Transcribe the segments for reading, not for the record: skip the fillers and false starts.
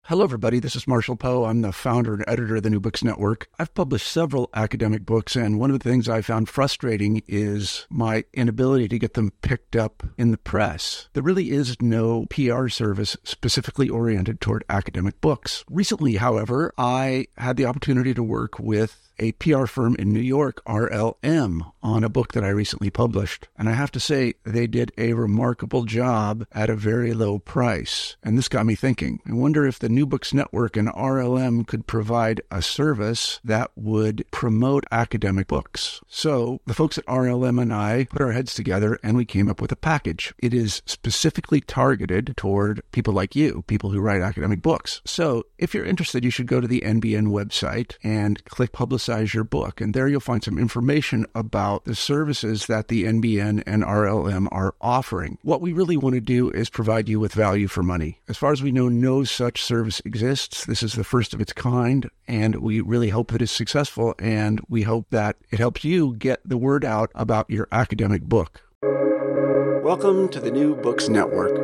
Hello, everybody. This is Marshall Poe. I'm the founder and editor of the New Books Network. I've published several academic books, and one of the things I found frustrating is my inability to get them picked up in the press. There really is no PR service specifically oriented toward academic books. Recently, however, I had the opportunity to work with a PR firm in New York, RLM, on a book that I recently published. And I have to say, they did a remarkable job at a very low price. And this got me thinking. I wonder if the New Books Network and RLM could provide a service that would promote academic books. So the folks at RLM and I put our heads together and we came up with a package. It is specifically targeted toward people like you, people who write academic books. So if you're interested, you should go to the NBN website and click Publicize Your Book. And there you'll find some information about the services that the NBN and RLM are offering. What we really want to do is provide you with value for money. As far as we know, no such service exists. This is the first of its kind, and we really hope that it's successful, and we hope that it helps you get the word out about your academic book. Welcome to the New Books Network.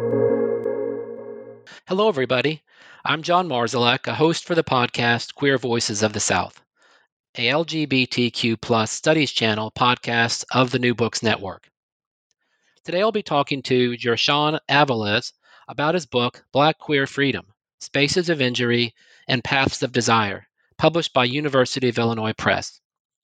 Hello, everybody. I'm John Marszalek, a host for the podcast Queer Voices of the South, a LGBTQ plus studies channel podcast of the New Books Network. Today I'll be talking to Gershon Avilez about his book, Black Queer Freedom, Spaces of Injury and Paths of Desire, published by University of Illinois Press.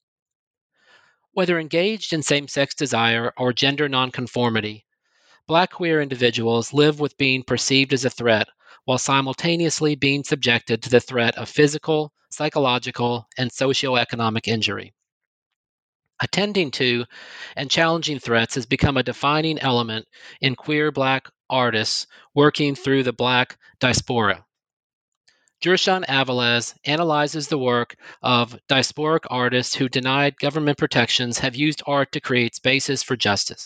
Whether engaged in same-sex desire or gender nonconformity, Black queer individuals live with being perceived as a threat while simultaneously being subjected to the threat of physical, psychological, and socioeconomic injury. Attending to and challenging threats has become a defining element in queer Black artists working through the Black diaspora. Gershon Avilez analyzes the work of diasporic artists who, denied government protections, have used art to create spaces for justice.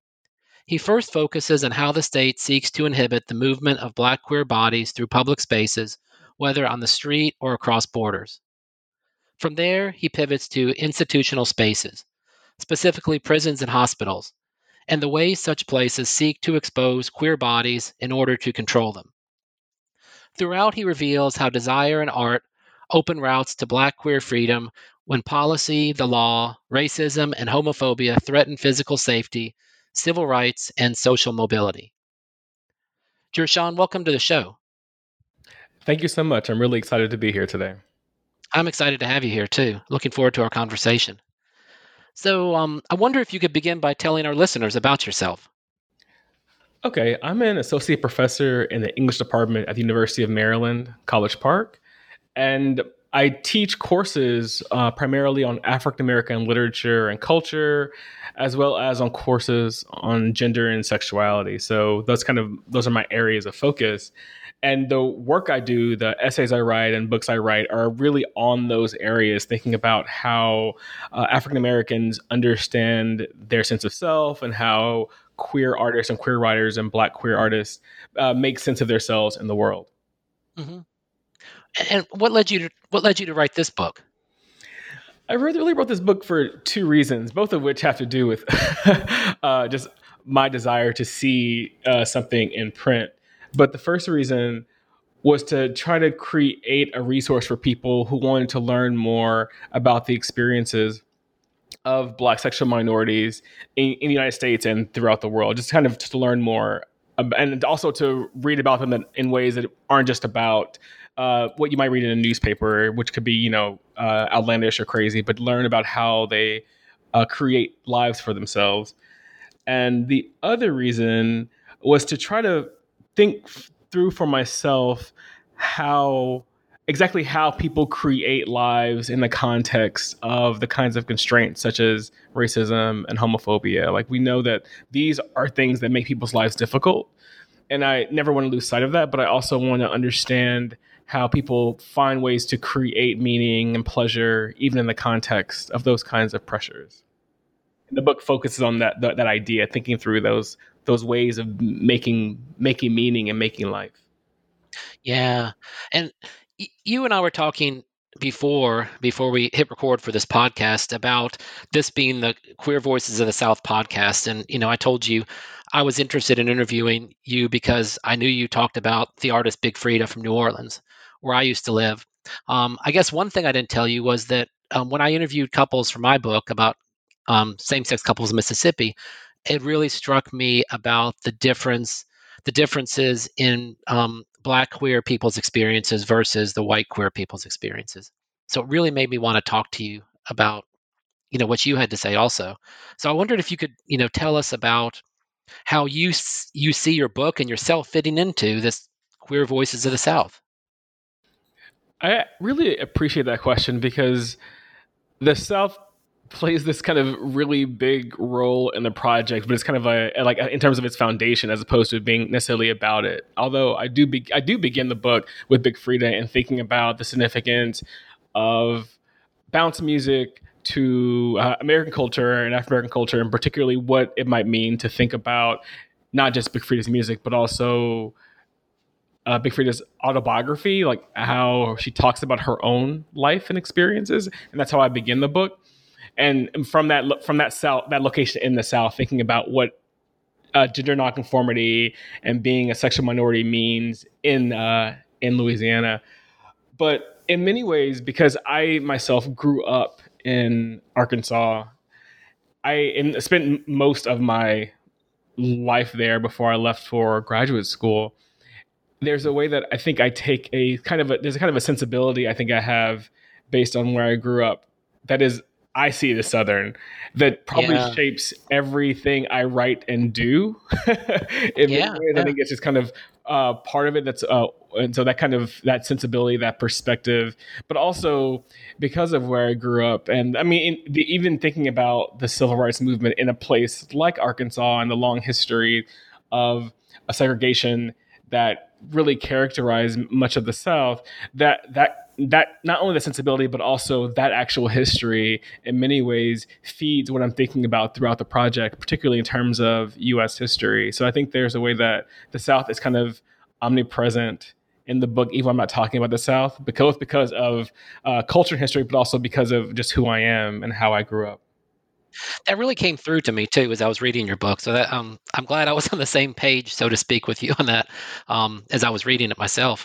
He first focuses on how the state seeks to inhibit the movement of Black queer bodies through public spaces, whether on the street or across borders. From there, he pivots to institutional spaces, specifically prisons and hospitals, and the ways such places seek to expose queer bodies in order to control them. Throughout, he reveals how desire and art open routes to Black queer freedom when policy, the law, racism, and homophobia threaten physical safety, civil rights, and social mobility. Gershon, welcome to the show. Thank you so much. I'm really excited to be here today. I'm excited to have you here, too. Looking forward to our conversation. So I wonder if you could begin by telling our listeners about yourself. Okay, I'm an associate professor in the English department at the University of Maryland, College Park, and I teach courses primarily on African American literature and culture, as well as on courses on gender and sexuality. So those are my areas of focus. And the work I do, the essays I write and books I write are really on those areas, thinking about how African Americans understand their sense of self and how queer artists and queer writers and Black queer artists make sense of themselves in the world. Mm-hmm. And what led you to write this book? I really wrote this book for two reasons, both of which have to do with just my desire to see something in print. But the first reason was to try to create a resource for people who wanted to learn more about the experiences of Black sexual minorities in the United States and throughout the world, just kind of to learn more and also to read about them in ways that aren't just about what you might read in a newspaper, which could be, outlandish or crazy, but learn about how they create lives for themselves. And the other reason was to try to think through for myself exactly how people create lives in the context of the kinds of constraints such as racism and homophobia. Like, we know that these are things that make people's lives difficult. And I never want to lose sight of that, but I also want to understand how people find ways to create meaning and pleasure, even in the context of those kinds of pressures. And the book focuses on that idea, thinking through those ways of making meaning and making life. Yeah. And you and I were talking before we hit record for this podcast about this being the Queer Voices of the South podcast. And, I told you I was interested in interviewing you because I knew you talked about the artist Big Frida from New Orleans, where I used to live. I guess one thing I didn't tell you was that when I interviewed couples for my book about same-sex couples in Mississippi, it really struck me about the differences in Black queer people's experiences versus the white queer people's experiences. So it really made me want to talk to you about, what you had to say also. So I wondered if you could, tell us about how you see your book and yourself fitting into this Queer Voices of the South. I really appreciate that question because the South plays this kind of really big role in the project, but it's kind of like in terms of its foundation as opposed to being necessarily about it. Although I do begin the book with Big Frida and thinking about the significance of bounce music to American culture and African American culture, and particularly what it might mean to think about not just Big Frida's music, but also Big Frida's autobiography, like how she talks about her own life and experiences, and that's how I begin the book. And from that location in the South, thinking about what gender nonconformity and being a sexual minority means in Louisiana. But in many ways, because I myself grew up in Arkansas, I spent most of my life there before I left for graduate school. There's a way that I think I take there's a kind of a sensibility I think I have based on where I grew up that is, I see it as Southern, that probably shapes everything I write and do. In many ways, I think it's just kind of part of it. And so that sensibility, that perspective, but also because of where I grew up. And I mean, even thinking about the civil rights movement in a place like Arkansas and the long history of a segregation that really characterized much of the South, that not only the sensibility, but also that actual history in many ways feeds what I'm thinking about throughout the project, particularly in terms of U.S. history. So I think there's a way that the South is kind of omnipresent in the book, even when I'm not talking about the South, because of culture and history, but also because of just who I am and how I grew up. That really came through to me too as I was reading your book. So that I'm glad I was on the same page, so to speak, with you on that as I was reading it myself.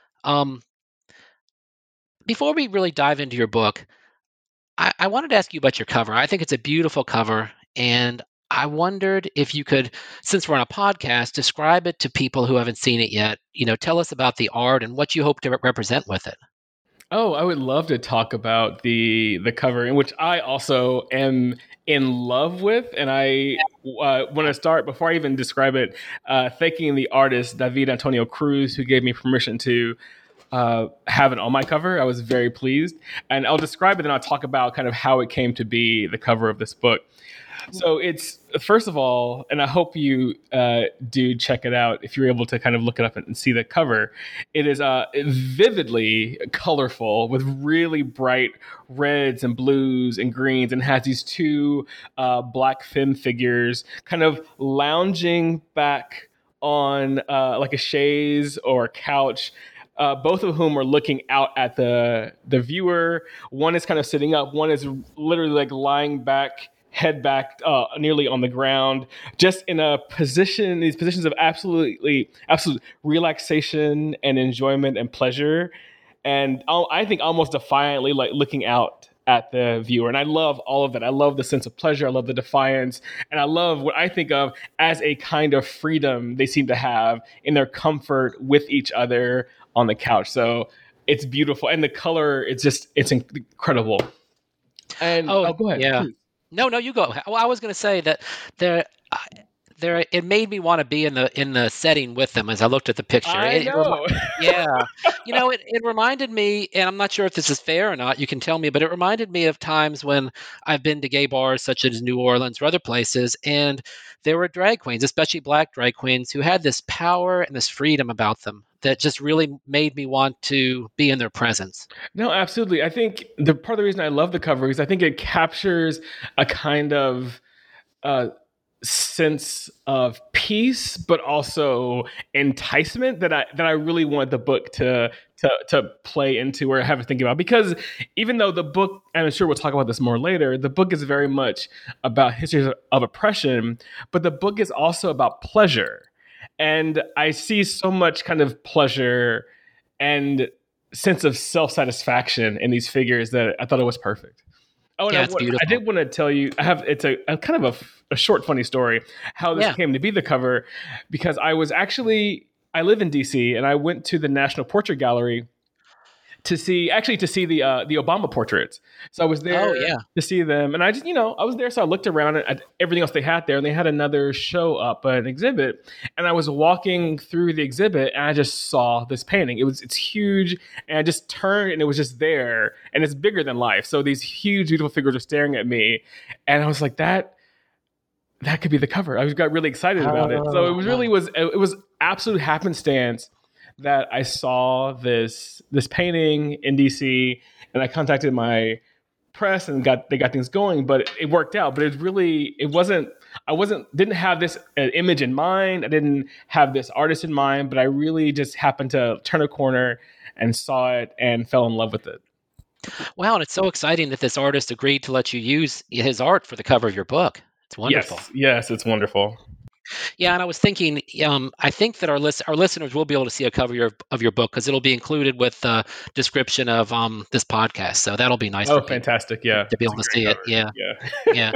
Before we really dive into your book, I wanted to ask you about your cover. I think it's a beautiful cover, and I wondered if you could, since we're on a podcast, describe it to people who haven't seen it yet. Tell us about the art and what you hope to represent with it. Oh, I would love to talk about the cover, in which I also am in love with. And I want to start, before I even describe it, thanking the artist, David Antonio Cruz, who gave me permission to have it on my cover. I was very pleased. And I'll describe it and I'll talk about kind of how it came to be the cover of this book. So it's, first of all, and I hope you do check it out if you're able to kind of look it up and see the cover. It is vividly colorful with really bright reds and blues and greens, and has these two black femme figures kind of lounging back on like a chaise or a couch. Both of whom are looking out at the viewer. One is kind of sitting up. One is literally like lying back, head back, nearly on the ground, just in these positions of absolute relaxation and enjoyment and pleasure. And I think almost defiantly, like looking out at the viewer. And I love all of that. I love the sense of pleasure. I love the defiance. And I love what I think of as a kind of freedom they seem to have in their comfort with each other on the couch. So it's beautiful. And the color, it's incredible. And go ahead. Yeah. Please. No, you go. Well, I was going to say that it made me want to be in the setting with them as I looked at the picture. I know. It reminded me, and I'm not sure if this is fair or not, you can tell me, but it reminded me of times when I've been to gay bars such as New Orleans or other places, and there were drag queens, especially Black drag queens, who had this power and this freedom about them that just really made me want to be in their presence. No, absolutely. I think the part of the reason I love the cover is I think it captures a kind of sense of peace, but also enticement that I really want the book to play into or have a thinking about. Because even though the book, and I'm sure we'll talk about this more later, the book is very much about histories of oppression, but the book is also about pleasure. And I see so much kind of pleasure and sense of self-satisfaction in these figures that I thought it was perfect. Oh, and Yeah, it's beautiful. I did want to tell you, it's a kind of a short, funny story how this came to be the cover, because I live in DC, and I went to the National Portrait Gallery to see the Obama portraits. So I was there to see them, and I just, I was there, so I looked around at everything else they had there, and they had another show up, an exhibit, and I was walking through the exhibit, and I just saw this painting. It's huge, and I just turned, and it was just there, and it's bigger than life. So these huge, beautiful figures are staring at me, and I was like, that could be the cover. I got really excited about it. So it was absolute happenstance that I saw this painting in DC, and I contacted my press and they got things going, but it worked out. But I didn't have this image in mind. I didn't have this artist in mind, but I really just happened to turn a corner and saw it and fell in love with it. Wow, and it's so exciting that this artist agreed to let you use his art for the cover of your book. It's wonderful. Yes, it's wonderful. Yeah, and I was thinking, I think that our listeners will be able to see a cover of your book because it'll be included with the description of this podcast. So that'll be nice. Oh, fantastic! Yeah, to be able to see cover. It. Yeah.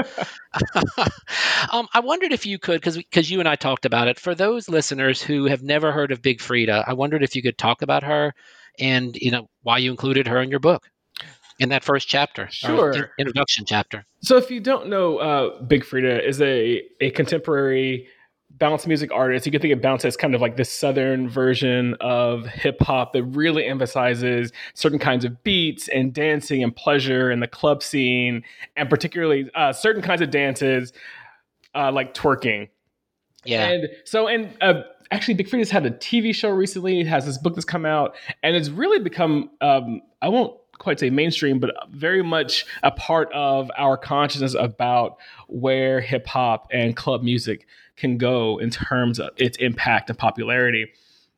I wondered if you could, because you and I talked about it. For those listeners who have never heard of Big Freedia, I wondered if you could talk about her and why you included her in your book. In that first chapter, sure, introduction chapter. So, if you don't know, Big Freedia is a contemporary bounce music artist. You can think of bounce as kind of like this southern version of hip hop that really emphasizes certain kinds of beats and dancing and pleasure in the club scene, and particularly certain kinds of dances like twerking. Yeah. And so, actually, Big Freedia's had a TV show recently. It has this book that's come out, and it's really become I won't quite say mainstream, but very much a part of our consciousness about where hip hop and club music can go in terms of its impact and popularity.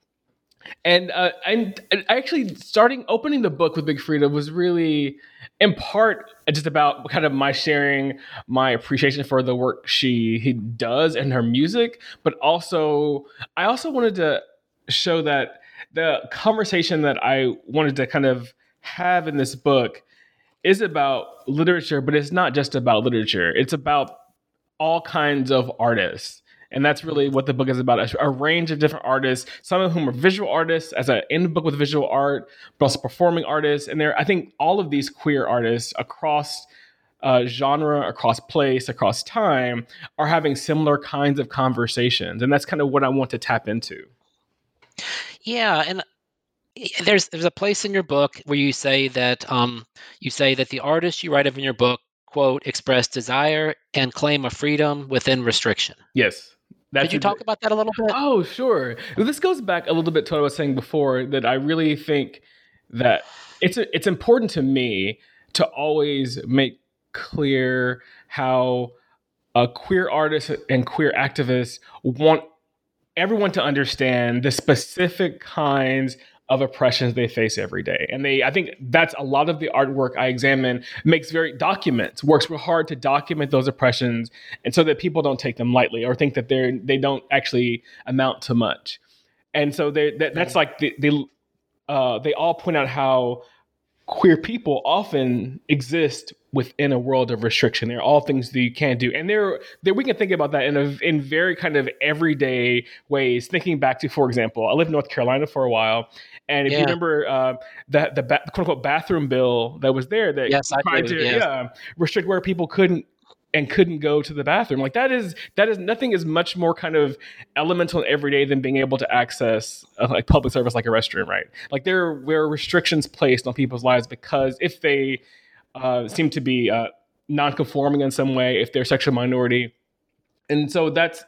And actually opening the book with Big Freedia was really in part just about kind of my sharing my appreciation for the work he does and her music, but I also wanted to show that the conversation that I wanted to kind of have in this book is about literature, but it's not just about literature. It's about all kinds of artists. And that's really what the book is about, a range of different artists, some of whom are visual artists, in the book with visual art, but also performing artists. And I think all of these queer artists across genre, across place, across time, are having similar kinds of conversations. And that's kind of what I want to tap into. Yeah, and there's a place in your book where you say that the artists you write of in your book, quote, express desire and claim a freedom within restriction. Yes. Could you talk about that a little bit? Oh, sure. Well, this goes back a little bit to what I was saying before, that I really think that it's important to me to always make clear how queer artists and queer activists want everyone to understand the specific kinds of oppressions they face every day. And I think that's a lot of the artwork I examine works real hard to document those oppressions, and so that people don't take them lightly or think that they don't actually amount to much. And so that's like they all point out how queer people often exist within a world of restriction. They're all things that you can't do. And we can think about that in very kind of everyday ways. Thinking back to, for example, I lived in North Carolina for a while. And if you remember the quote unquote bathroom bill that was there that tried to restrict where people couldn't go to the bathroom. Like that is nothing is much more kind of elemental and everyday than being able to access like public service like a restroom, right? Like there were restrictions placed on people's lives because if they seem to be non-conforming in some way, if they're sexual minority. And so that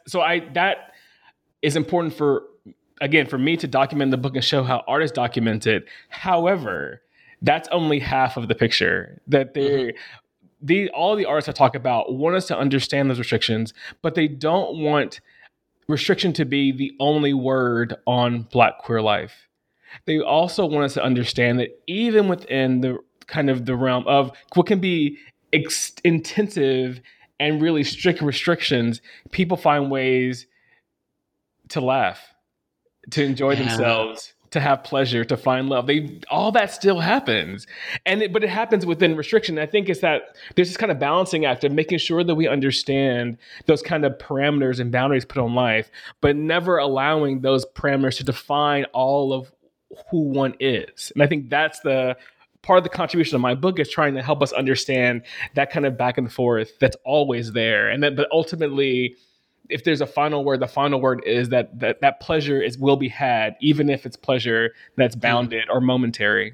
is important for me to document the book and show how artists document it. However, that's only half of the picture. That all the artists I talk about want us to understand those restrictions, but they don't want restriction to be the only word on Black queer life. They also want us to understand that even within the kind of the realm of what can be intensive and really strict restrictions, people find ways to laugh, to enjoy themselves, to have pleasure, to find love. All that still happens, but it happens within restriction. I think it's that there's this kind of balancing act of making sure that we understand those kind of parameters and boundaries put on life, but never allowing those parameters to define all of who one is. And I think that's the part of the contribution of my book, is trying to help us understand that kind of back and forth that's always there, and that, but ultimately, if there's a final word, the final word is that pleasure will be had, even if it's pleasure that's bounded or momentary.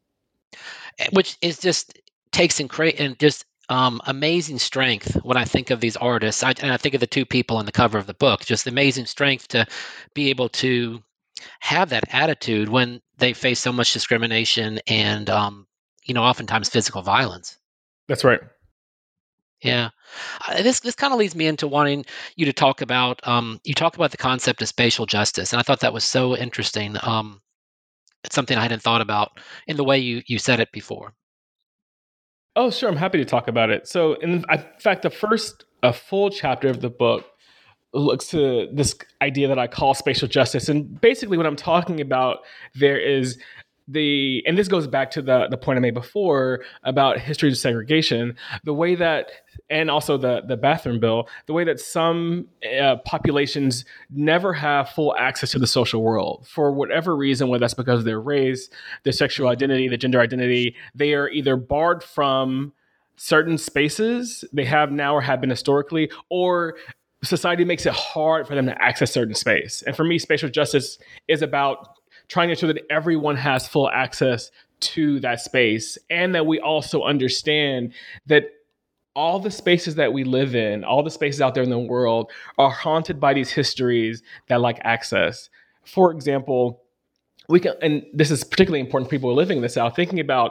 Which is just takes amazing strength when I think of these artists. And I think of the two people on the cover of the book, just amazing strength to be able to have that attitude when they face so much discrimination and, oftentimes physical violence. That's right. Yeah. This kind of leads me into wanting you to talk about, you talk about the concept of spatial justice. And I thought that was so interesting. It's something I hadn't thought about in the way you said it before. Oh, sure. I'm happy to talk about it. So in fact, a full chapter of the book looks to this idea that I call spatial justice. And basically what I'm talking about there is and this goes back to the point I made before about history of segregation, the way that, and also the bathroom bill, the way that some populations never have full access to the social world for whatever reason, whether that's because of their race, their sexual identity, their gender identity, they are either barred from certain spaces they have now or have been historically, or society makes it hard for them to access certain space. And for me, spatial justice is about trying to ensure that everyone has full access to that space, and that we also understand that all the spaces that we live in, all the spaces out there in the world, are haunted by these histories that lack access. For example, and this is particularly important for people living in the South, thinking about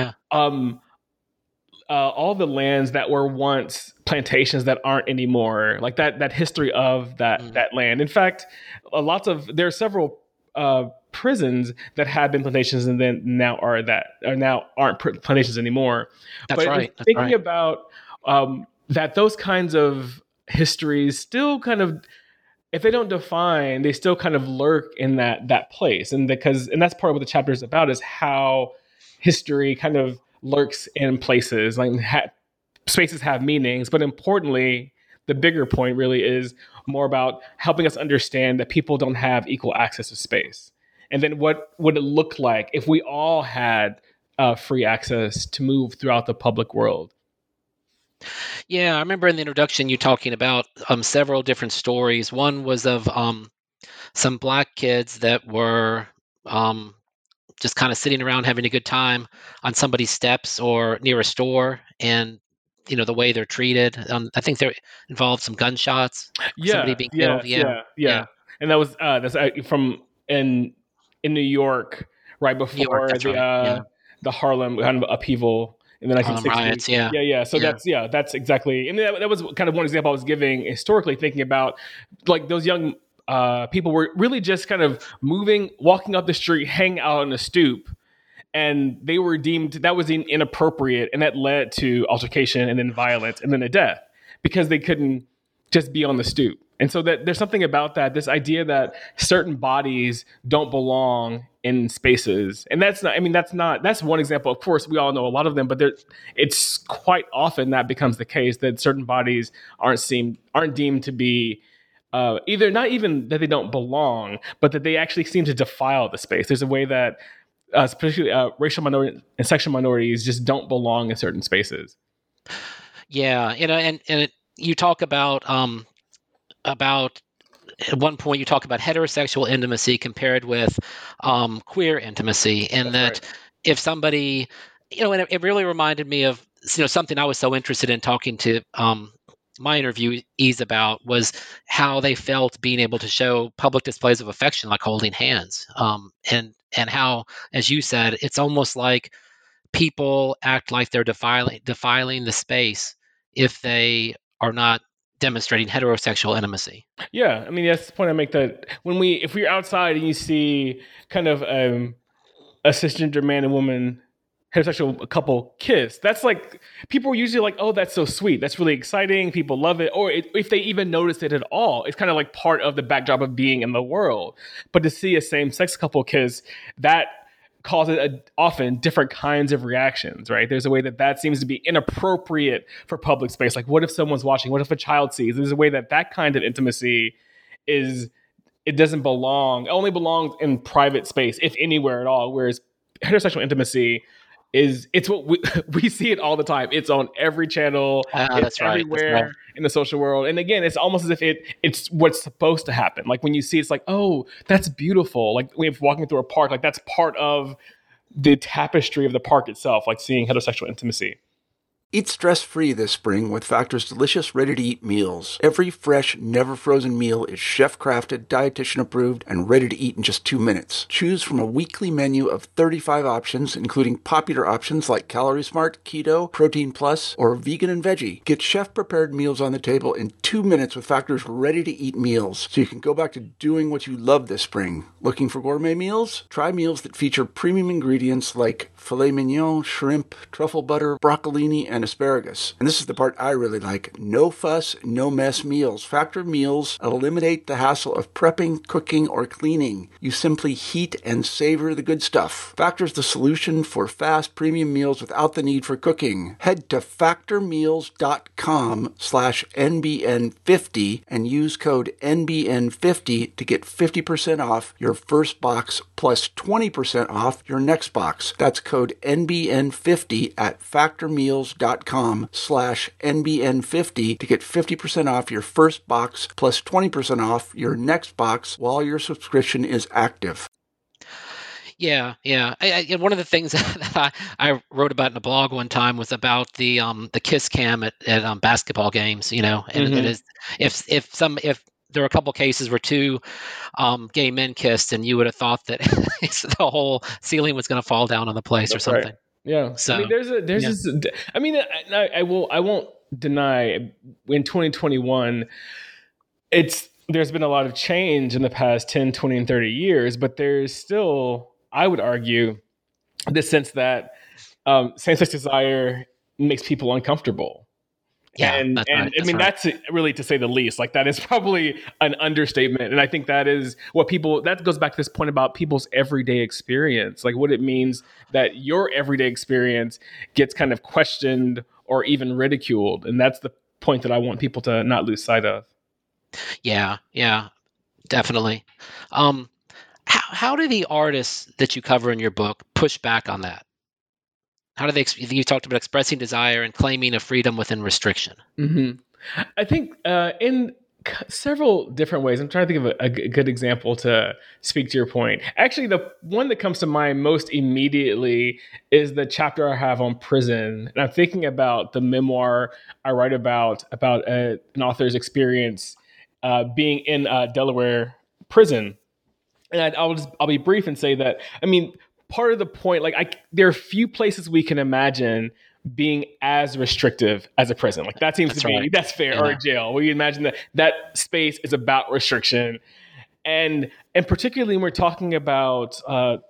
all the lands that were once plantations that aren't anymore, like that history of that land. In fact, there are several prisons that had been plantations and then now aren't plantations anymore. That's right. Thinking about that, those kinds of histories still kind of, if they don't define, they still kind of lurk in that place. And that's part of what the chapter is about, is how history kind of lurks in places, like spaces have meanings, but importantly, the bigger point really is more about helping us understand that people don't have equal access to space. And then what would it look like if we all had free access to move throughout the public world? Yeah, I remember in the introduction you talking about several different stories. One was of some Black kids that were just kind of sitting around having a good time on somebody's steps or near a store, and the way they're treated. I think there involved some gunshots. Somebody being killed. Yeah. And that was that's from in New York, right before the Harlem kind of upheaval in the 1960s. Riots, So that's exactly, and that was kind of one example I was giving historically, thinking about like those young people were really just kind of walking up the street, hanging out on the stoop, and they were deemed that was inappropriate, and that led to altercation and then violence and then a death because they couldn't just be on the stoop. And so that there's something about that, this idea that certain bodies don't belong in spaces. And that's one example. Of course, we all know a lot of them, but it's quite often that becomes the case, that certain bodies aren't deemed to be either, not even that they don't belong, but that they actually seem to defile the space. There's a way that particularly racial minorities and sexual minorities just don't belong in certain spaces. Yeah, and you talk about at one point you talk about heterosexual intimacy compared with queer intimacy, and That's right. If somebody, and it really reminded me of something I was so interested in talking to my interviewees about, was how they felt being able to show public displays of affection, like holding hands, and how, as you said, it's almost like people act like they're defiling the space if they are not demonstrating heterosexual intimacy. Yeah, I mean that's the point I make, that if we're outside and you see kind of a cisgender man and woman heterosexual couple kiss, that's like, people are usually like, oh, that's so sweet, that's really exciting, people love it, or if they even notice it at all, it's kind of like part of the backdrop of being in the world. But to see a same-sex couple kiss, that causes often different kinds of reactions, right? There's a way that seems to be inappropriate for public space. Like, what if someone's watching? What if a child sees? There's a way that kind of intimacy it doesn't belong. It only belongs in private space, if anywhere at all. Whereas heterosexual intimacy it's what we see it all the time. It's on every channel. It's everywhere in the social world. And again, it's almost as if it's what's supposed to happen. Like when you see, it's like, oh, that's beautiful. Like when you're walking through a park, like that's part of the tapestry of the park itself, like seeing heterosexual intimacy. Eat stress-free this spring with Factor's delicious ready-to-eat meals. Every fresh, never-frozen meal is chef-crafted, dietitian-approved, and ready to eat in just 2 minutes. Choose from a weekly menu of 35 options, including popular options like Calorie Smart, Keto, Protein Plus, or Vegan and Veggie. Get chef-prepared meals on the table in 2 minutes with Factor's ready-to-eat meals, so you can go back to doing what you love this spring. Looking for gourmet meals? Try meals that feature premium ingredients like filet mignon, shrimp, truffle butter, broccolini, and asparagus. And this is the part I really like. No fuss, no mess meals. Factor meals eliminate the hassle of prepping, cooking, or cleaning. You simply heat and savor the good stuff. Factor's the solution for fast premium meals without the need for cooking. Head to factormeals.com/NBN50 and use code NBN50 to get 50% off your first box plus 20% off your next box. That's code NBN50 at factormeals.com/NBN50 to get 50% off your first box plus 20% off your next box while your subscription is active. Yeah. And one of the things that I wrote about in a blog one time was about the kiss cam at basketball games, and it is if there were a couple cases where two gay men kissed, and you would have thought that the whole ceiling was going to fall down on the place. That's or something. Right. Yeah. So I mean, there's this. I mean, I won't deny in 2021, there's been a lot of change in the past 10, 20, and 30 years, but there's still, I would argue, the sense that same-sex desire makes people uncomfortable. Yeah, and I mean, that's really, to say the least. Like, that is probably an understatement. And I think that is that goes back to this point about people's everyday experience, like what it means that your everyday experience gets kind of questioned or even ridiculed. And that's the point that I want people to not lose sight of. Yeah, definitely. How do the artists that you cover in your book push back on that? How do they? You talked about expressing desire and claiming a freedom within restriction. Mm-hmm. I think in several different ways. I'm trying to think of a good example to speak to your point. Actually, the one that comes to mind most immediately is the chapter I have on prison. And I'm thinking about the memoir I write about an author's experience being in Delaware prison. And I'll be brief and say that, I mean, part of the point, there are few places we can imagine being as restrictive as a prison. Like, that seems that's fair. Yeah. Or a jail. We imagine that space is about restriction. And particularly when we're talking about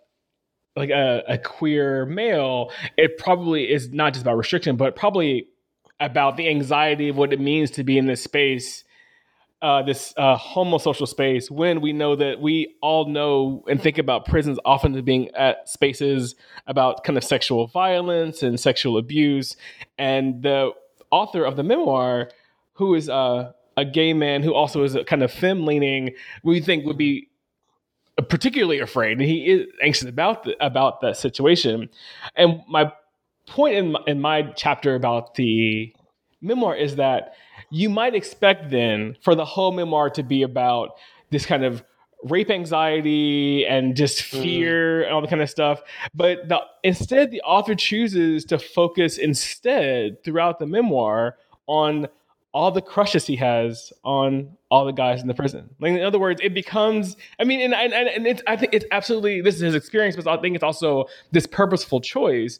a queer male, it probably is not just about restriction, but probably about the anxiety of what it means to be in this space, this homosocial space, when we know that we all know and think about prisons often as being at spaces about kind of sexual violence and sexual abuse. And the author of the memoir, who is a gay man who also is a kind of femme-leaning, we think would be particularly afraid, and he is anxious about that situation. And my point in my chapter about the memoir is that you might expect then for the whole memoir to be about this kind of rape anxiety and just fear and all the kind of stuff. But instead, the author chooses to focus instead throughout the memoir on all the crushes he has on all the guys in the prison. Like, in other words, it becomes, I mean, and I think it's absolutely, this is his experience, but I think it's also this purposeful choice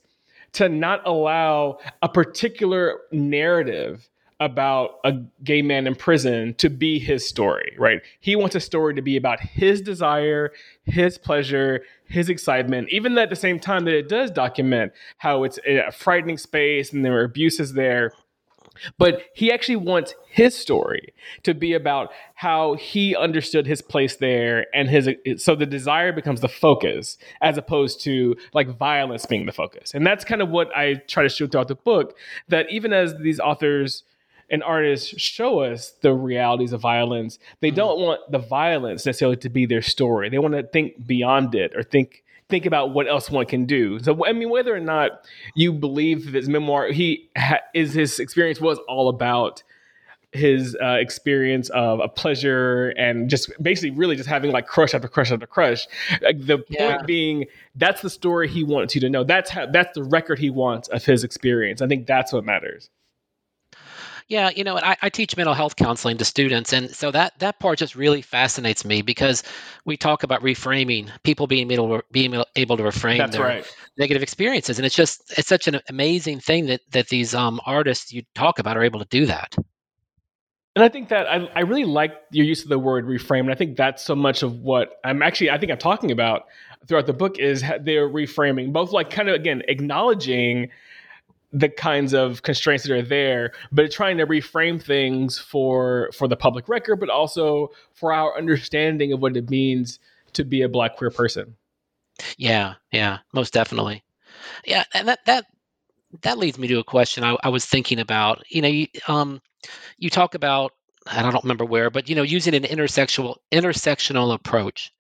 to not allow a particular narrative about a gay man in prison to be his story, right? He wants a story to be about his desire, his pleasure, his excitement, even at the same time that it does document how it's a frightening space and there are abuses there. But he actually wants his story to be about how he understood his place there, and so the desire becomes the focus as opposed to like violence being the focus. And that's kind of what I try to show throughout the book, that even as these authors and artists show us the realities of violence, they don't want the violence necessarily to be their story. They want to think beyond it, or think about what else one can do. So, I mean, whether or not you believe his memoir, his experience was all about his experience of a pleasure and just basically really just having like crush after crush after crush. The point being, that's the story he wants you to know. That's the record he wants of his experience. I think that's what matters. Yeah, I teach mental health counseling to students, and so that part just really fascinates me, because we talk about reframing, people being able to reframe their negative experiences, and it's such an amazing thing that these artists you talk about are able to do that. And I think that I really like your use of the word reframe, and I think that's so much of what I'm talking about throughout the book is they're reframing, both like kind of again acknowledging the kinds of constraints that are there, but trying to reframe things for the public record, but also for our understanding of what it means to be a Black queer person. Yeah, most definitely. Yeah, and that leads me to a question I was thinking about. You talk about, and I don't remember where, but using an intersectional approach,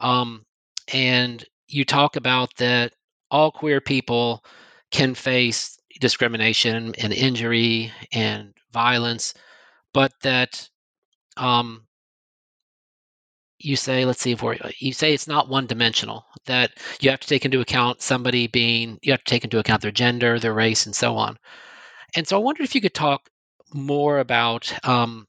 and you talk about that all queer people can face discrimination and injury and violence, but that you say, you say it's not one dimensional, that you have to take into account their gender, their race, and so on. And so I wondered if you could talk more about that,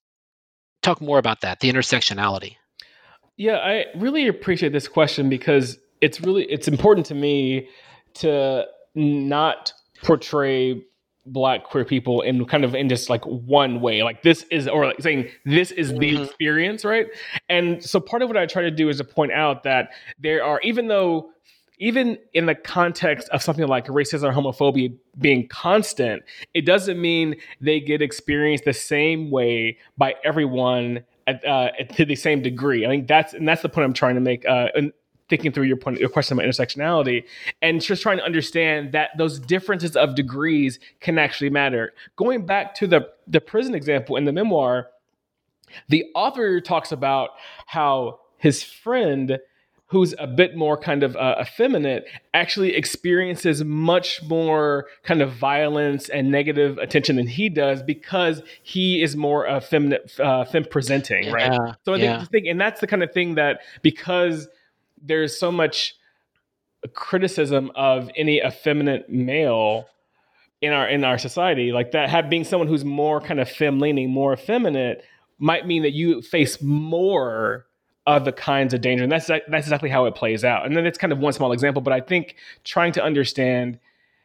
the intersectionality. Yeah, I really appreciate this question, because it's important to me to not portray Black queer people in just like one way, like this is, or like saying this is the experience, right? And so part of what I try to do is to point out that there are, even in the context of something like racism or homophobia being constant, it doesn't mean they get experienced the same way by everyone to the same degree. I think that's the point I'm trying to make. And thinking through your question about intersectionality, and just trying to understand that those differences of degrees can actually matter. Going back to the prison example in the memoir, the author talks about how his friend, who's a bit more kind of effeminate, actually experiences much more kind of violence and negative attention than he does, because he is more effeminate, femme presenting, right? So I think, and that's the kind of thing that, because there's so much criticism of any effeminate male in our society, like that, being someone who's more kind of femme leaning, more effeminate, might mean that you face more of the kinds of danger. And that's exactly how it plays out. And then it's kind of one small example, but I think trying to understand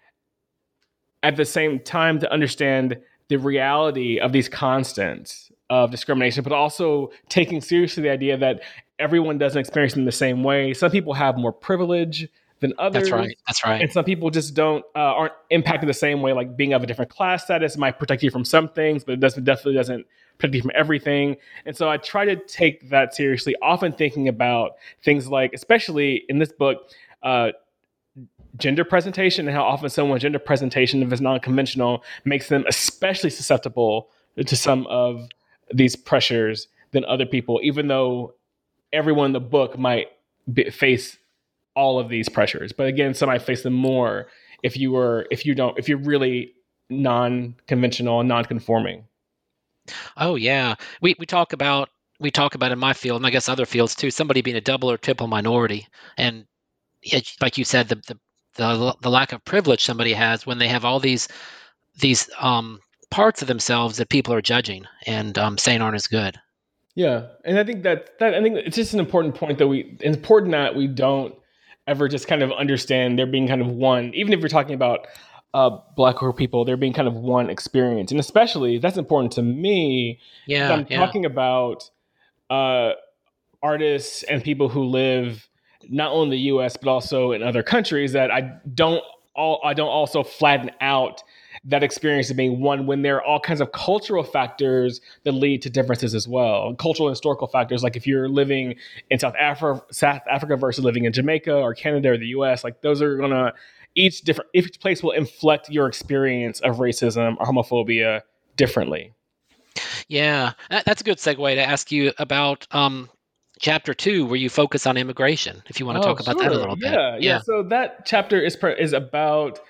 at the same time, to understand the reality of these constants of discrimination, but also taking seriously the idea that everyone doesn't experience them the same way. Some people have more privilege than others. That's right. And some people just aren't impacted the same way. Like being of a different class status might protect you from some things, but it definitely doesn't protect you from everything. And so I try to take that seriously, often thinking about things like, especially in this book, gender presentation, and how often someone's gender presentation, if it's non-conventional, makes them especially susceptible to some of these pressures than other people, even though everyone in the book might face all of these pressures. But again, some might face them more if you're really non-conventional and non-conforming. Oh yeah, we talk about in my field, and I guess other fields too, somebody being a double or triple minority, and like you said, the lack of privilege somebody has when they have all these parts of themselves that people are judging and saying aren't as good. Yeah, and I think that I think it's just an important point that we don't ever just kind of understand there being kind of one, even if you're talking about Black queer people, there being kind of one experience. And especially that's important to me because Yeah, I'm yeah. talking about artists and people who live not only in the US, but also in other countries that I don't also flatten out that experience of being one when there are all kinds of cultural factors that lead to differences as well. Cultural and historical factors, like if you're living in South Africa versus living in Jamaica or Canada or the US, like those are gonna each place will inflect your experience of racism or homophobia differently. Yeah, that's a good segue to ask you about chapter 2, where you focus on immigration. If you want to Oh, talk about that a sure. little bit. Yeah. Yeah. So that chapter is about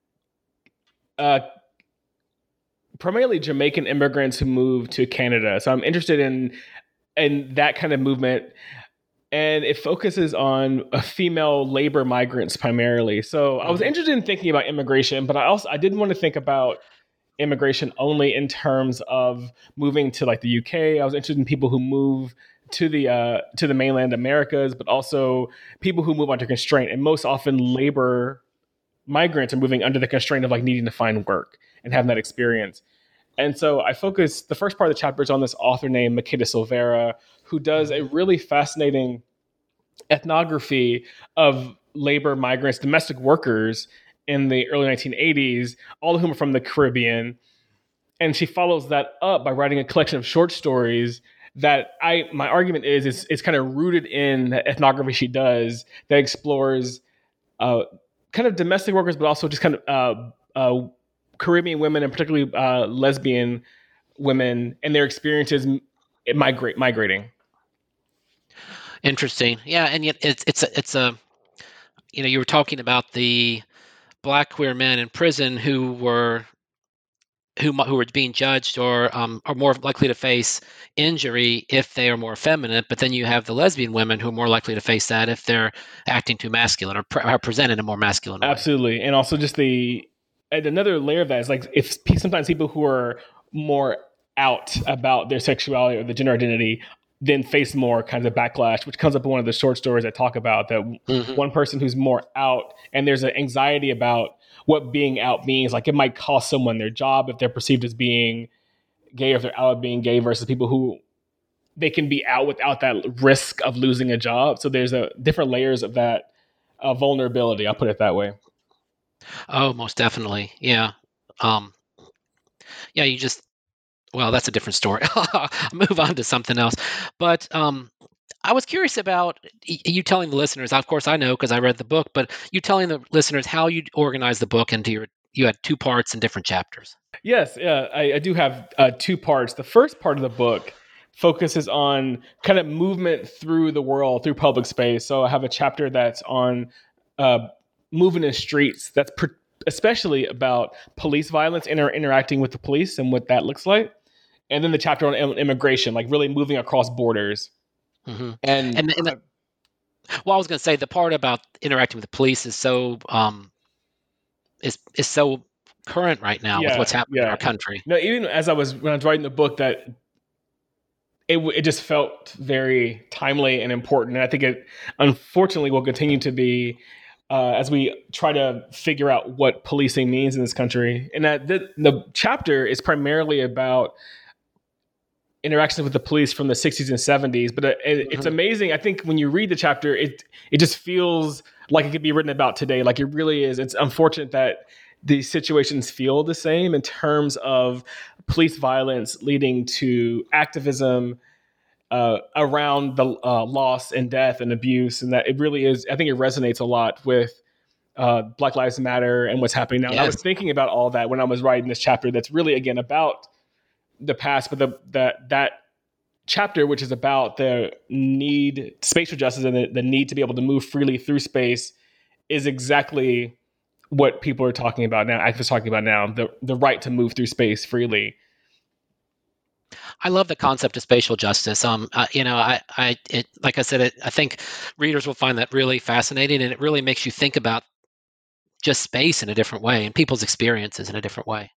uh, primarily Jamaican immigrants who moved to Canada. So I'm interested in that kind of movement, and it focuses on female labor migrants primarily. So I was Mhm. interested in thinking about immigration, but I didn't want to think about immigration only in terms of moving to like the UK. I was interested in people who move to the mainland Americas, but also people who move under constraint. And most often, labor migrants are moving under the constraint of like needing to find work and having that experience. And so I focus the first part of the chapter is on this author named Makeda Silvera, who does a Mhm. really fascinating ethnography of labor migrants, domestic workers in the early 1980s, all of whom are from the Caribbean. And she follows that up by writing a collection of short stories that my argument is it's kind of rooted in the ethnography she does that explores uh, kind of domestic workers, but also just kind of Caribbean women and particularly lesbian women and their experiences migrating. Interesting. Yeah, and yet it's a you were talking about the Black queer men in prison who were being judged or are more likely to face injury if they are more effeminate, but then you have the lesbian women who are more likely to face that if they're acting too masculine or are presented in a more masculine way. Absolutely, and also just and another layer of that is like if sometimes people who are more out about their sexuality or the gender identity then face more kinds of backlash, which comes up in one of the short stories I talk about that Hmm. one person who's more out and there's an anxiety about what being out means. Like it might cost someone their job if they're perceived as being gay or if they're out being gay versus people who they can be out without that risk of losing a job. So there's a different layers of that vulnerability. I'll put it that way. Oh, most definitely. Yeah. Um, yeah, well, that's a different story. I'll move on to something else. But I was curious about you telling the listeners. Of course, I know because I read the book. But you telling the listeners how you organize the book into you had 2 parts and different chapters. Yes, yeah, I do have two parts. The first part of the book focuses on kind of movement through the world, through public space. So I have a chapter that's on uh, moving in streets. Especially about police violence, interacting with the police, and what that looks like. And then the chapter on immigration, like really moving across borders. Hmm. And And well, I was going to say the part about interacting with the police is so current right now with what's yeah, happening in yeah. our country. No, even when I was writing the book, that it just felt very timely and important. And I think it unfortunately will continue to be as we try to figure out what policing means in this country. And that the chapter is primarily about interactions with the police from the 60s and 70s. But it's Hmm. amazing. I think when you read the chapter, it just feels like it could be written about today. Like it really is. It's unfortunate that these situations feel the same in terms of police violence leading to activism around the loss and death and abuse, and that it really is. I think it resonates a lot with Black Lives Matter and what's happening now. And I was Yes. thinking about all that when I was writing this chapter. That's really again about the past, but that chapter, which is about the need spatial justice and the need to be able to move freely through space, is exactly what people are talking about now. Activists talking about now the right to move through space freely. I love the concept of spatial justice. Like I said, I think readers will find that really fascinating, and it really makes you think about just space in a different way and people's experiences in a different way.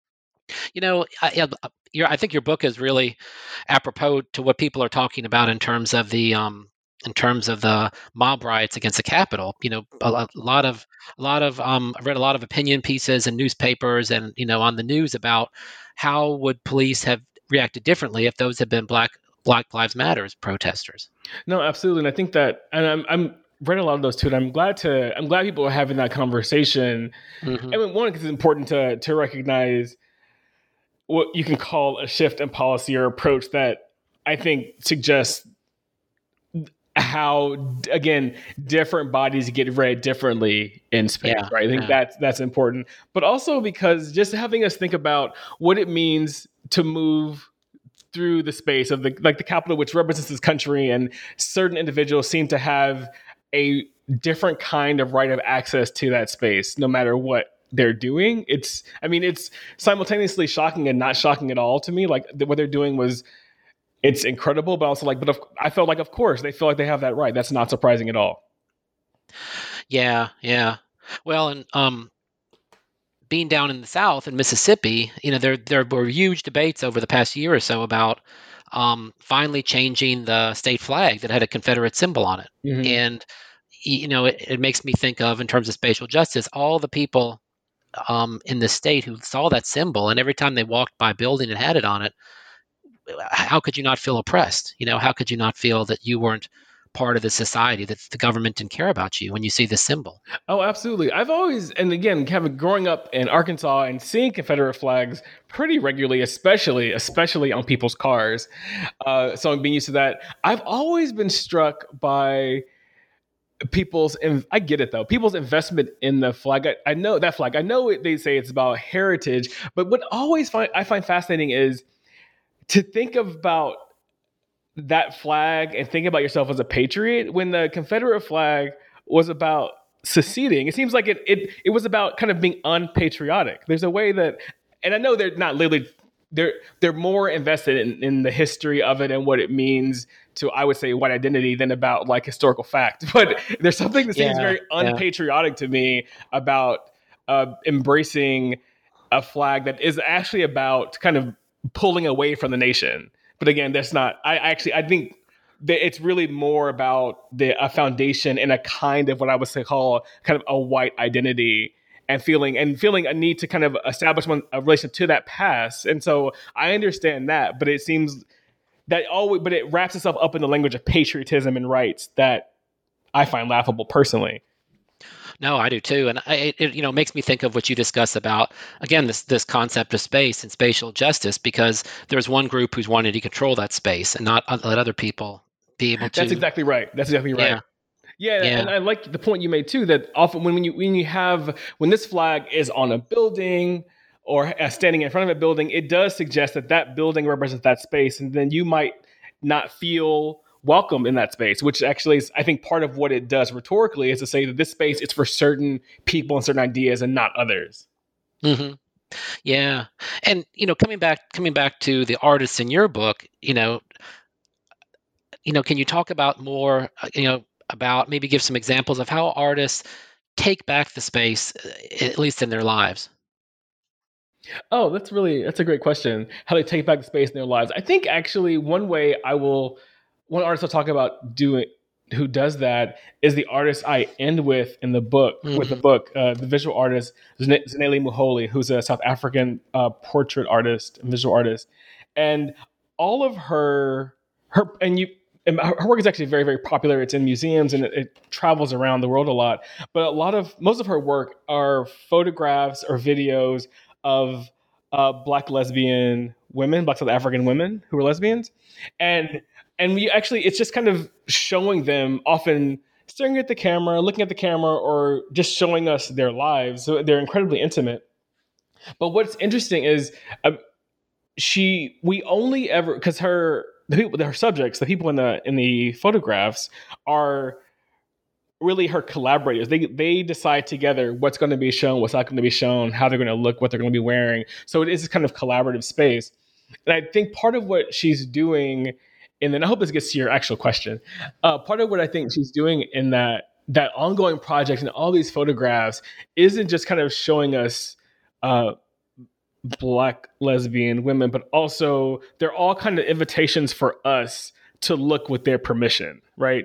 I think your book is really apropos to what people are talking about in terms of in terms of the mob riots against the Capitol. A lot of I've read a lot of opinion pieces in newspapers and on the news about how would police have reacted differently if those had been Black Lives Matters protesters. No, absolutely, and I think that, and I'm read a lot of those too, and I'm glad people are having that conversation. Mm-hmm. I mean, one, because it's important to recognize what you can call a shift in policy or approach that I think suggests how, again, different bodies get read differently in space, right? I think that's important, but also because just having us think about what it means to move through the space of the Capitol, which represents this country, and certain individuals seem to have a different kind of right of access to that space, no matter what they're doing. It's simultaneously shocking and not shocking at all to me. Like, what they're doing it's incredible, but also I felt like, of course, they feel like they have that right. That's not surprising at all. Yeah. Well, and being down in the South in Mississippi, there were huge debates over the past year or so about finally changing the state flag that had a Confederate symbol on it. Mm-hmm. And it makes me think of, in terms of spatial justice, all the people in the state who saw that symbol, and every time they walked by a building and had it on it, how could you not feel oppressed? How could you not feel that you weren't part of the society, that the government didn't care about you when you see the symbol? Oh, absolutely. I've always, and again, Kevin, growing up in Arkansas and seeing Confederate flags pretty regularly, especially on people's cars. So I'm being used to that. I've always been struck by I get it though, people's investment in the flag. I know that flag. I know they say it's about heritage, but what I find fascinating is to think about that flag and think about yourself as a patriot. When the Confederate flag was about seceding, it seems like it was about kind of being unpatriotic. There's a way that, and I know they're not literally, they're more invested in the history of it and what it means to, I would say, white identity than about like historical fact. But there's something that seems very unpatriotic to me about embracing a flag that is actually about kind of pulling away from the nation. But again, that's not, I think that it's really more about a foundation and a kind of what I would say call kind of a white identity, and feeling a need to kind of establish a relation to that past. And so I understand that, but it seems that but it wraps itself up in the language of patriotism and rights that I find laughable personally. No, I do too, and it makes me think of what you discuss about, again, this concept of space and spatial justice, because there's one group who's wanting to control that space and not let other people be able to. That's exactly right. Yeah, and I like the point you made too, that often when this flag is on a building or standing in front of a building, it does suggest that building represents that space, and then you might not feel welcome in that space, which actually is, I think, part of what it does rhetorically, is to say that this space is for certain people and certain ideas and not others. Mm-hmm. Yeah, and coming back to the artists in your book, can you talk about more, about, maybe give some examples of how artists take back the space, at least in their lives? Oh, that's a great question. How they take back the space in their lives. I think actually one artist I'll talk about who does that is the artist I end with in the book, the visual artist, Zanele Muholi, who's a South African portrait artist and visual artist. And all of her work is actually very, very popular. It's in museums and it travels around the world a lot. But most of her work are photographs or videos of Black lesbian women, Black South African women who are lesbians. And it's just kind of showing them, often staring at the camera, looking at the camera, or just showing us their lives. So they're incredibly intimate. But what's interesting is we only ever, because her subjects, the people in the photographs, are really her collaborators. They decide together what's going to be shown, what's not going to be shown, how they're going to look, what they're going to be wearing. So it is this kind of collaborative space. And I think part of what she's doing, and then I hope this gets to your actual question, part of what I think she's doing in that ongoing project and all these photographs isn't just kind of showing us Black lesbian women, but also they're all kind of invitations for us to look with their permission, right?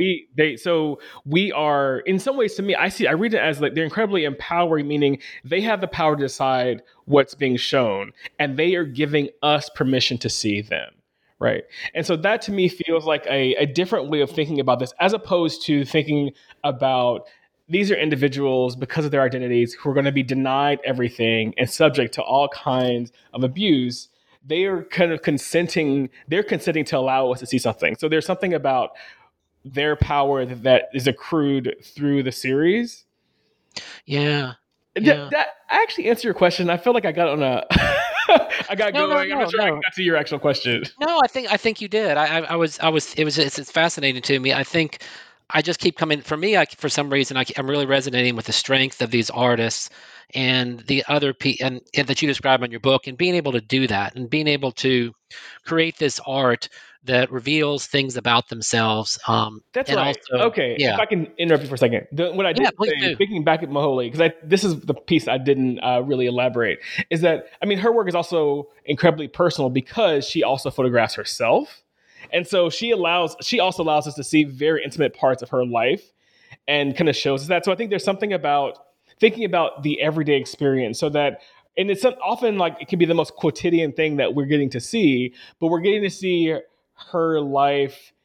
So we are, in some ways, to me, I read it as like they're incredibly empowering, meaning they have the power to decide what's being shown, and they are giving us permission to see them, right? And so that to me feels like a different way of thinking about this, as opposed to thinking about these are individuals, because of their identities, who are going to be denied everything and subject to all kinds of abuse. They are kind of consenting to allow us to see something. So there's something about their power that is accrued through the series. Yeah. That actually answer your question. I feel like I got on a I got going. I'm not sure I got to your actual question. No, I think you did. It's fascinating to me. I think I just keep coming. For me, for some reason, I'm really resonating with the strength of these artists and the other and that you describe in your book, and being able to do that, and being able to create this art that reveals things about themselves. That's and right. Also, okay, yeah. If I can interrupt you for a second, what I did say, thinking back at Moholy, because this is the piece I didn't really elaborate, is that her work is also incredibly personal because she also photographs herself. And so she also allows us to see very intimate parts of her life and kind of shows us that. So I think there's something about thinking about the everyday experience, so that, and it's often like it can be the most quotidian thing that we're getting to see, but we're getting to see her life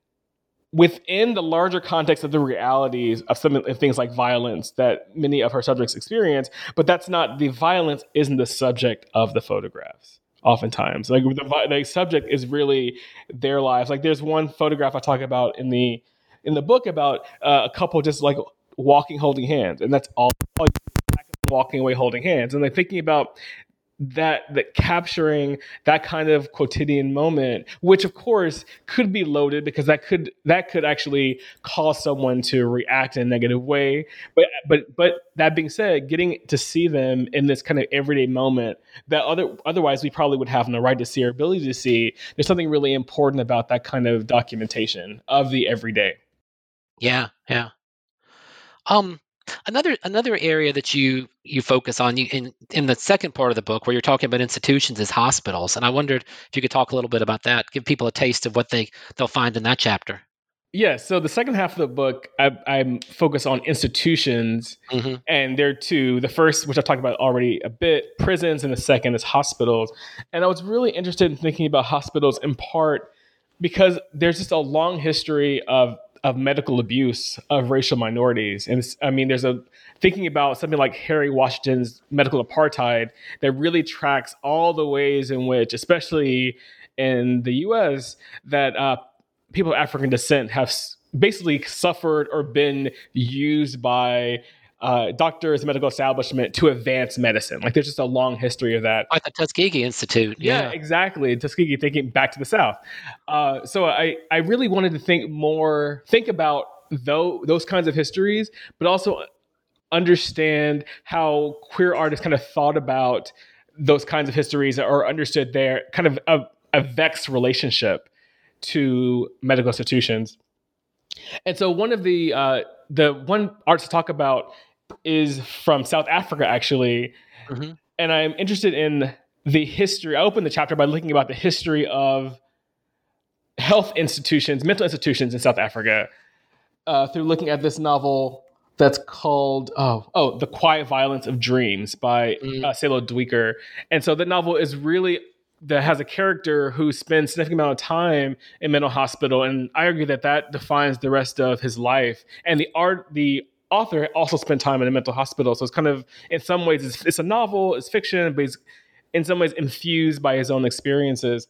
within the larger context of the realities of some of things like violence that many of her subjects experience. But the violence isn't the subject of the photographs. Oftentimes, like the subject is really their lives. Like there's one photograph I talk about in the book about a couple just like walking, holding hands, and that's all walking away, holding hands. And they're thinking about that capturing that kind of quotidian moment, which of course could be loaded, because that could actually cause someone to react in a negative way. But that being said, getting to see them in this kind of everyday moment that otherwise we probably would have no right to see or ability to see, there's something really important about that kind of documentation of the everyday. Yeah. Another area that you focus on in the second part of the book, where you're talking about institutions, is hospitals, and I wondered if you could talk a little bit about that, give people a taste of what they'll find in that chapter. Yeah, so the second half of the book, I'm focused on institutions, and there are two. The first, which I've talked about already a bit, prisons, and the second is hospitals. And I was really interested in thinking about hospitals in part because there's just a long history of medical abuse of racial minorities. And there's thinking about something like Harry Washington's medical apartheid that really tracks all the ways in which, especially in the US, that people of African descent have basically suffered or been used by doctors and medical establishment to advance medicine. Like there's just a long history of that. Like the Tuskegee Institute. Yeah, exactly. Tuskegee, thinking back to the South. So I really wanted to think about those kinds of histories, but also understand how queer artists kind of thought about those kinds of histories, or understood their kind of a vexed relationship to medical institutions. And so one of the one artist to talk about is from South Africa, actually. And I'm interested in the history. I opened the chapter by looking about the history of health institutions, mental institutions in South Africa, through looking at this novel that's called The Quiet Violence of Dreams by Selo Dweker. And so the novel is really that has a character who spends a significant amount of time in mental hospital, and I argue that defines the rest of his life. And the author also spent time in a mental hospital, so it's kind of, in some ways, it's a novel, it's fiction, but it's in some ways infused by his own experiences.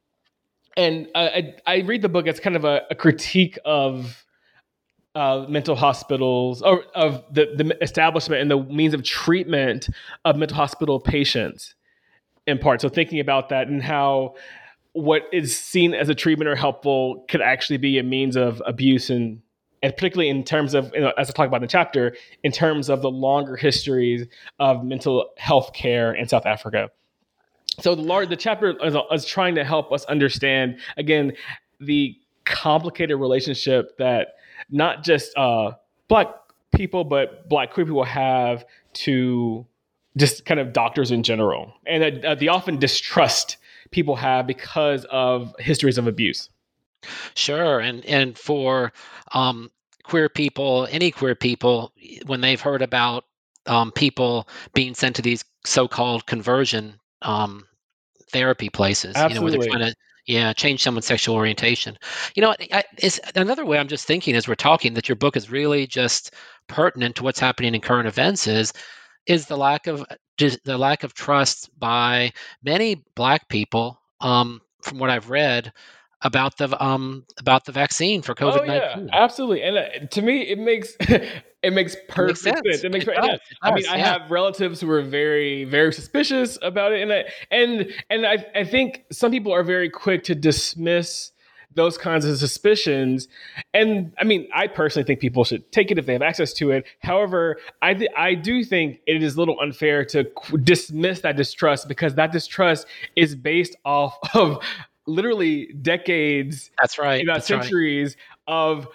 And I read the book as kind of a critique of mental hospitals, or of the establishment and the means of treatment of mental hospital patients, in part. So thinking about that and how what is seen as a treatment or helpful could actually be a means of abuse, and particularly in terms of, as I talk about in the chapter, in terms of the longer histories of mental health care in South Africa. So the chapter is trying to help us understand, again, the complicated relationship that not just Black people, but Black queer people have to just kind of doctors in general, and the often distrust people have because of histories of abuse. Sure, and for queer people, any queer people, when they've heard about people being sent to these so-called conversion therapy places, where they're Absolutely. trying to, yeah, change someone's sexual orientation. It's another way I'm just thinking as we're talking that your book is really just pertinent to what's happening in current events is the lack of trust by many Black people, from what I've read about the vaccine for Oh yeah, COVID-19. absolutely. And to me, it makes it makes It makes perfect sense. sense. It makes It and, does. It I mean, does. I Yeah, have relatives who are very very suspicious about it, and I think some people are very quick to dismiss those kinds of suspicions. And I mean, I personally think people should take it if they have access to it. However, I do think it is a little unfair to dismiss that distrust, because that distrust is based off of literally decades, that's right. That's right. centuries of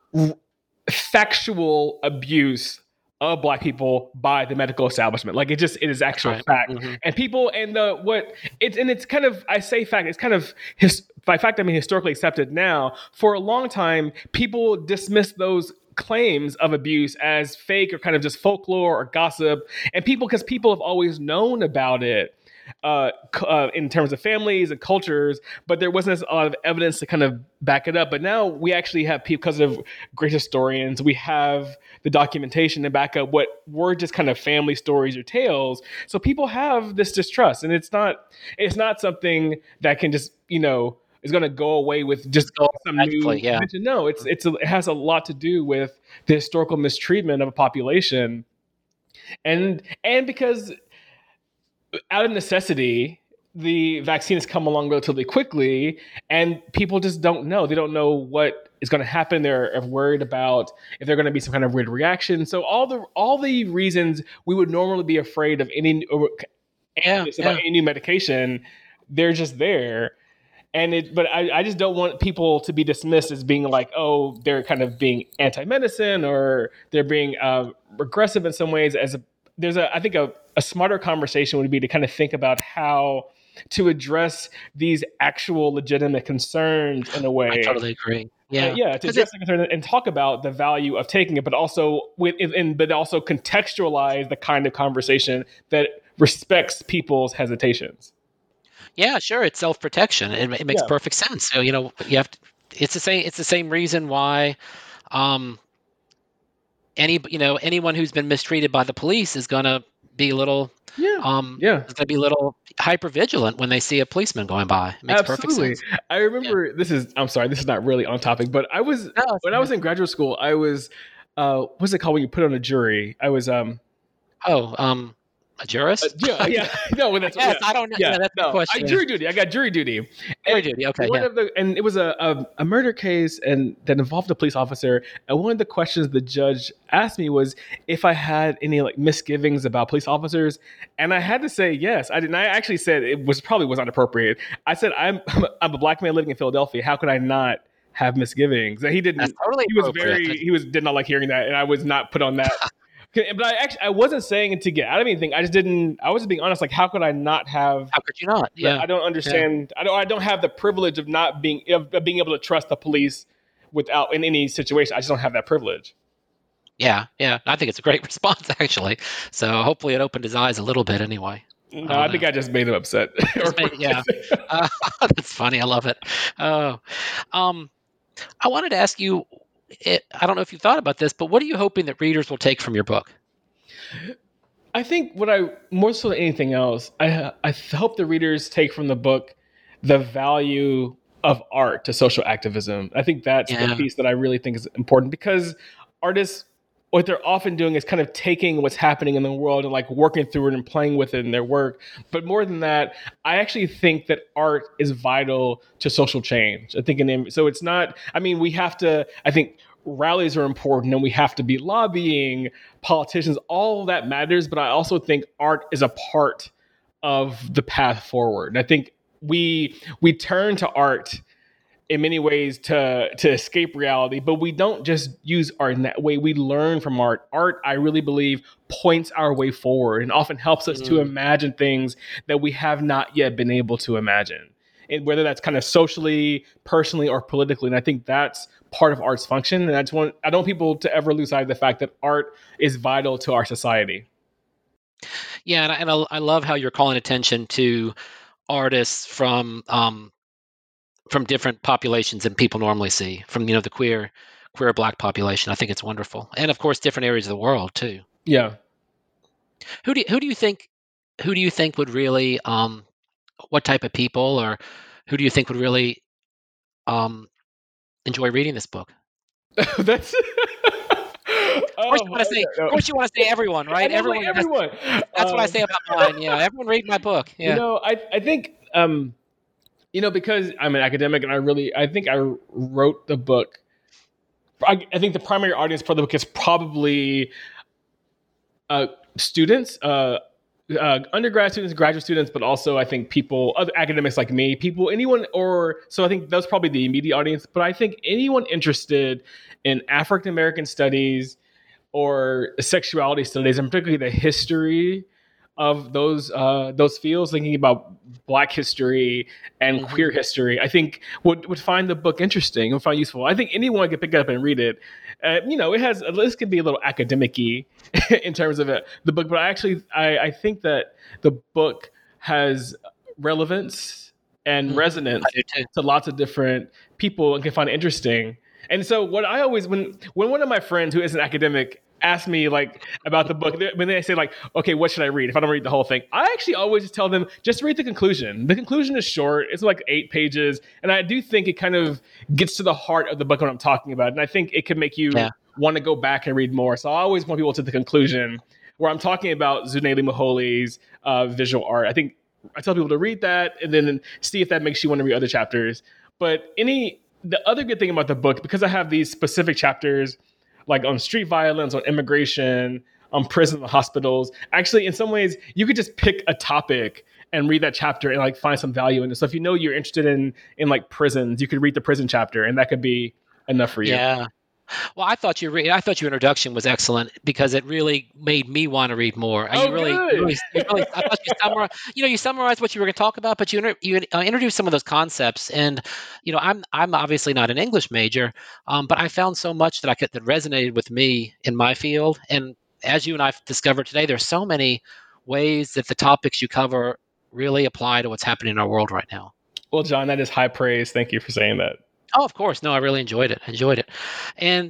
factual abuse of Black people by the medical establishment. Like it is That's actual right. fact. Hmm. And people and the what it's kind of, I say fact, it's kind of by fact I mean historically accepted now. For a long time, people dismissed those claims of abuse as fake or kind of just folklore or gossip, and because people have always known about it in terms of families and cultures, but there wasn't a lot of evidence to kind of back it up. But now we actually have people, because of great historians, we have the documentation to back up what were just kind of family stories or tales. So people have this distrust, and it's not something that can just is going to go away with just Go some magically. new Yeah. invention. No, it has a lot to do with the historical mistreatment of a population, and because out of necessity, the vaccine has come along relatively quickly, and people just don't know. They don't know what is going to happen. They're worried about if they're going to be some kind of weird reaction. So all the reasons we would normally be afraid of any Yeah. about any new medication, they're just there. But I just don't want people to be dismissed as being like, oh, they're kind of being anti-medicine, or they're being regressive in some ways. I think a smarter conversation would be to kind of think about how to address these actual legitimate concerns in a way. I totally agree. Yeah. To address the concern and talk about the value of taking it, but also but also contextualize the kind of conversation that respects people's hesitations. Yeah, sure. It's self-protection. It makes Yeah. perfect sense. So, you have to, it's the same reason why um anyone who's been mistreated by the police is going to be a little hyper vigilant when they see a policeman going by. It makes perfect Absolutely. sense. I remember I'm sorry, this is not really on topic, but when I was in graduate school, I was what's it called when you put on a jury? I was A jurist? yeah. No, that's Yes, I don't know. Yeah, that's the no. question. Jury duty. I got jury duty. Jury duty. Okay, yeah. And it was a murder case and that involved a police officer. And one of the questions the judge asked me was if I had any like misgivings about police officers, and I had to say yes. I didn't. I actually said it probably was not appropriate. I said I'm a Black man living in Philadelphia. How could I not have misgivings? And he didn't. That's totally appropriate. Did not like hearing that, and I was not put on that. But I wasn't saying it to get out of anything. I was being honest. Like, how could I not have? How could you not? Yeah. I don't understand. Yeah. I don't have the privilege of not being able to trust the police without in any situation. I just don't have that privilege. Yeah. I think it's a great response, actually. So hopefully it opened his eyes a little bit, anyway. No, I think I just made him upset. That's funny. I love it. Oh, I wanted to ask you. I don't know if you've thought about this, but what are you hoping that readers will take from your book? I think more so than anything else, I hope the readers take from the book the value of art to social activism. I think that's the piece that I really think is important, because artists, what they're often doing is kind of taking what's happening in the world and like working through it and playing with it in their work. But more than that, I actually think that art is vital to social change. I think, so it's not, I mean, I think rallies are important and we have to be lobbying, politicians, all of that matters. But I also think art is a part of the path forward. And I think we turn to art in many ways to escape reality, but we don't just use art in that way. We learn from art. Art, I really believe, points our way forward and often helps us to imagine things that we have not yet been able to imagine. and whether that's kind of socially, personally, or politically. And I think that's part of art's function. And I don't want people to ever lose sight of the fact that art is vital to our society. Yeah, and I love how you're calling attention to artists from different populations than people normally see, from the queer Black population. I think it's wonderful, and of course, different areas of the world too. Yeah. Who do you think would really what type of people, or who do you think would really enjoy reading this book? That's. Of course, you want to say everyone, right? Everyone. That's what I say about mine. Yeah, everyone read my book. Yeah. I think because I'm an academic and I think I wrote the book. I think the primary audience for the book is probably students, undergrad students, graduate students, but also I think other academics like me, so I think that's probably the immediate audience. But I think anyone interested in African American studies or sexuality studies, and particularly the history of those fields, thinking about Black history and queer history, I think would find the book interesting and find useful. I think anyone could pick it up and read it. This could be a little academic-y in terms of the book, but I think that the book has relevance and resonance to lots of different people and can find it interesting. And so what I always, when one of my friends who is an academic ask me about the book, when they say okay, what should I read if I don't read the whole thing, I actually always tell them just read the conclusion. The conclusion is short. It's 8 pages. And I do think it kind of gets to the heart of the book, what I'm talking about. And I think it could make you want to go back and read more. So I always want people to the conclusion where I'm talking about Zuneli Muholi's visual art. I think I tell people to read that and then see if that makes you want to read other chapters. But the other good thing about the book, because I have these specific chapters on street violence, on immigration, on prison and hospitals. Actually, in some ways, you could just pick a topic and read that chapter and find some value in it. So if you're interested in prisons, you could read the prison chapter, and that could be enough for you. Yeah. Well, I thought your introduction was excellent because it really made me want to read more. Oh, good. I thought you summarized what you were going to talk about, but you introduced some of those concepts. And I'm obviously not an English major, but I found so much that resonated with me in my field. And as you and I've discovered today, there's so many ways that the topics you cover really apply to what's happening in our world right now. Well, John, that is high praise. Thank you for saying that. Oh, of course. No, I really enjoyed it. And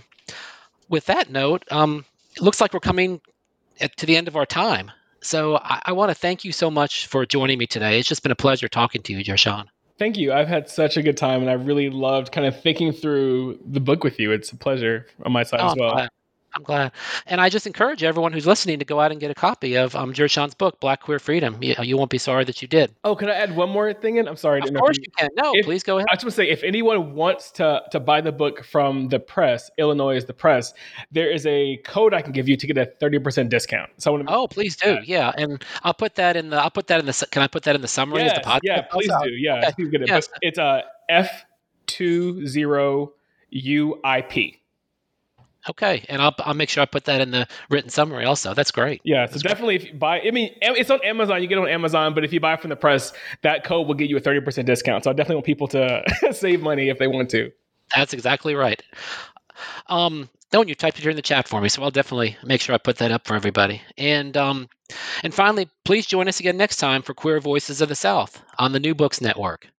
with that note, it looks like we're coming to the end of our time. So I want to thank you so much for joining me today. It's just been a pleasure talking to you, Jershawn. Thank you. I've had such a good time, and I really loved kind of thinking through the book with you. It's a pleasure on my side as well. I'm glad. And I just encourage everyone who's listening to go out and get a copy of Jershawn's book, Black Queer Freedom. You won't be sorry that you did. Oh, can I add one more thing in? I'm sorry. Of course you can. No, please go ahead. I just want to say, if anyone wants to buy the book from the press, Illinois is the press, there is a code I can give you to get a 30% discount. So I want to please do. Yeah. And I'll put that in the, can I put that in the summary of the podcast? Yeah, please do. Yeah. Okay. You get it. Yes. It's F20UIP. Okay, and I'll make sure I put that in the written summary also. That's great. Yeah, so definitely if you buy, it's on Amazon. You get it on Amazon, but if you buy it from the press, that code will get you a 30% discount. So I definitely want people to save money if they want to. That's exactly right. Don't you typed it here in the chat for me, so I'll definitely make sure I put that up for everybody. And finally, please join us again next time for Queer Voices of the South on the New Books Network.